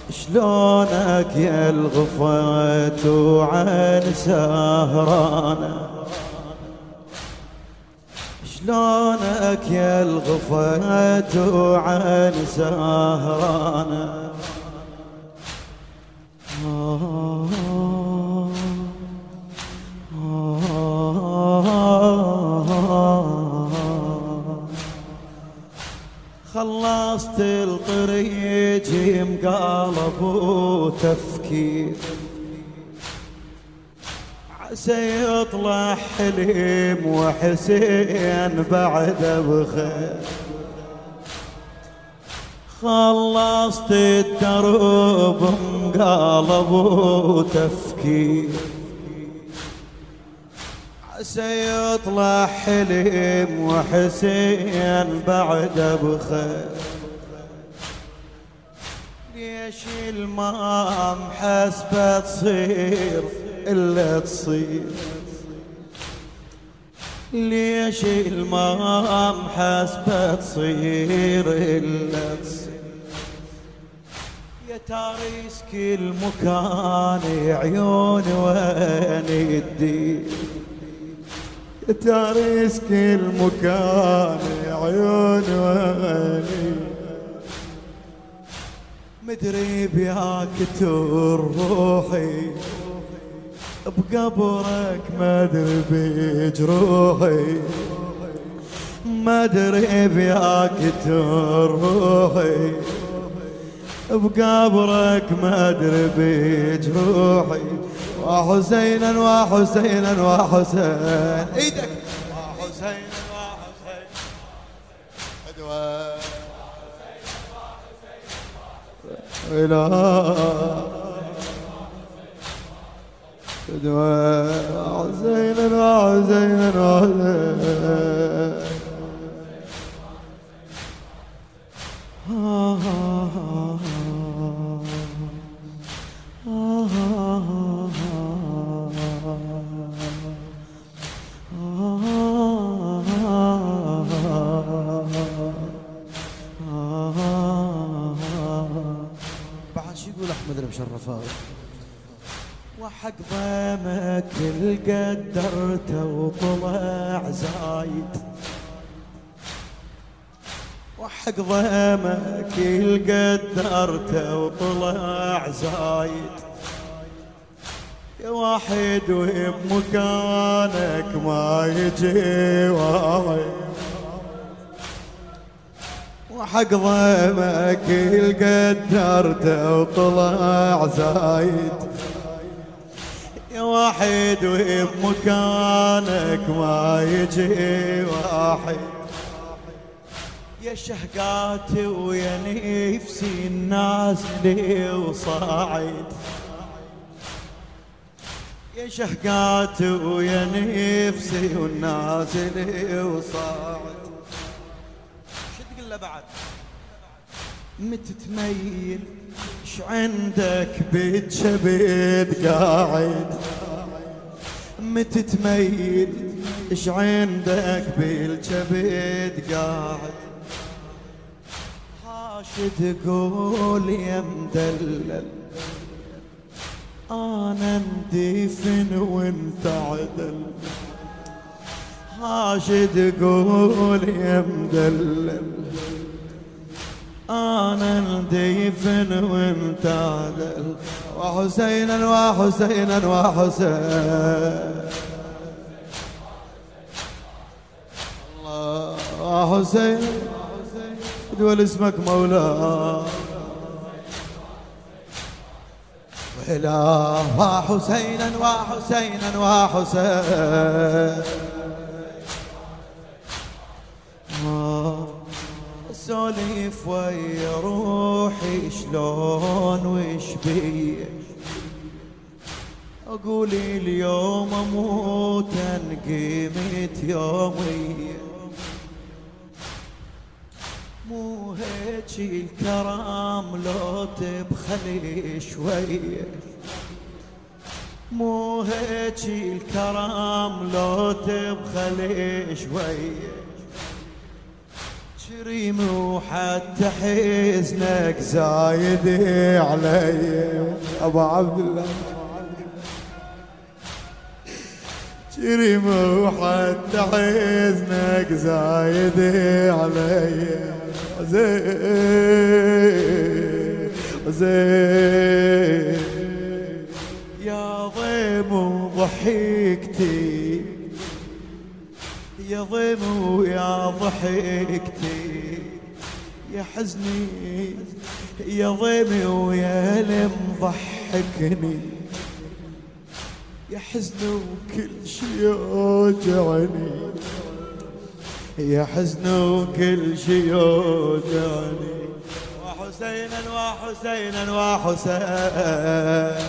شلونك يا الغفت وعن سهرانة، شلونك يا الغفت وعن سهرانة. خلصت الطريق مقالب وتفكير، عسى يطلع حليم وحسين بعده بخير. خلصت الدرب مقالب وتفكير، عسى يطلع حليم وحسين بعده بخير. ليش المام حسبة تصير إلا تصير، ليش المام حسبة تصير إلا تصير. يا تاريس كل مكان عيوني وين يدير، يا تاريس كل مكان عيوني وين. مدري بياك تروحي بقبرك، مدري بجروحي، مدري بياك تروحي بقبرك، مدري بجروحي. وحسينا وحسينا وحسين ايدك، وحسينا وحسين ادوى إله ادوى حسينا وحسينا بعد شو يقول أحمد المشرفاوي؟ وحق ضيمك القدرته وطلع زايد، وحق ضيمك القدرته وطلع زايد. يا واحد وبمكانك ما يجي واحد، وحق ضيمك القدرته وطلع زايد. يا واحد وبمكانك ما يجي واحد. يا شهقاتي ويا نفسي النازل وصاعد، يا شهقاتي ويا نفسي والنازل وصاعد. شو تقول له بعد؟ متتميل ايش عندك بالجبد قاعد، متتميل ايش عندك بالجبد قاعد. هاش تقول يا مدلل انا ندفن وانت عدل، هاش تقول يا مدلل انا ندفن وانت عدل. وحسينا وحسينا وحسين الله حسين دول اسمك مولاي ولا وحسينا وحسينا وحسين. سوليف ويا روحي شلون وش بيه، اقولي اليوم اموت انقيمت يومي. مو هيك الكرام لو تبخلي شويه، مو هيك الكرام لو تبخلي شويه. كريم وحتى حزنك زايد علي ابو عبد الله، كريم وحتى حزنك زايد علي، زين زين يا ضيم وضحكتي، يا ضيم ويا ضحكتي، يا حزني يا ضيمي ويا المضحكني، يا حزني وكل شي يوجعني، يا حزني وكل شي يوجعني. وحسينا وحسينا وحسين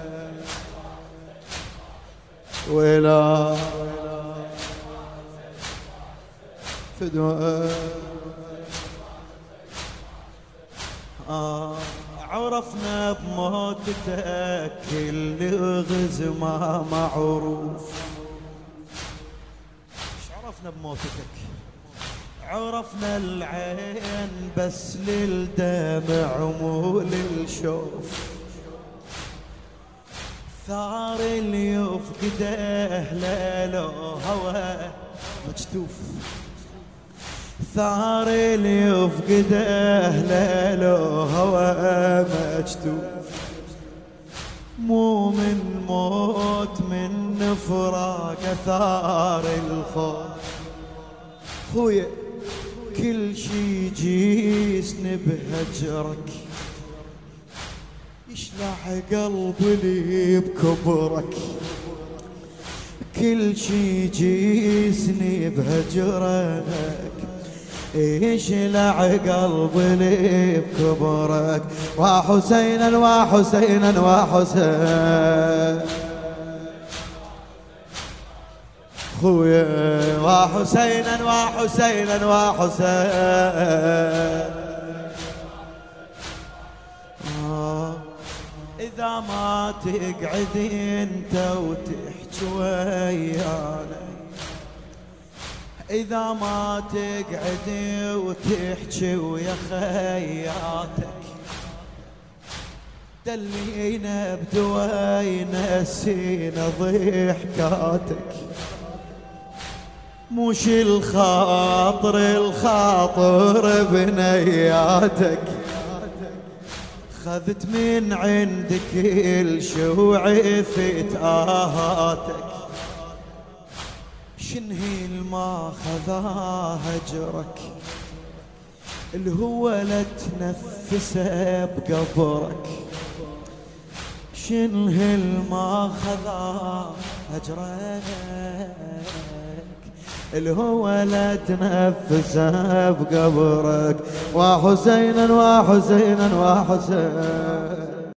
ولا فدوى عرفنا بموتتك كل غز ما معروف. عرفنا بموتتك، عرفنا العين بس للدمع مو للشوف، ثار اللي يفقده ليلو هوى مجتوف، ثار اللي يفقده ليلو هوى مجتوف، مو من موت من فراق ثار الخوف. خويا كل شي جيسني بهجرك، يشلح قلبي بكبرك، كل شي جيسني بهجرك، يشلع قلبي بكبرك. وحسينا وحسينا وحسين خويا، وحسينا وحسينا وحسين إذا ما تقعد انت وتحكي ويانا، إذا ما تقعد وتحكي ويا خياتك، دلينا بدواي نسينا ضحكاتك، مش الخاطر الخاطر بنياتك، خذت من عندك كل شو عفت آهاتك، شنهي ما خذا هجرك الهو لا تنفسه بقبرك، شنهي ما خذا هجرك الهو لا تنفسه بقبرك. وحسينا وحسينا وحسين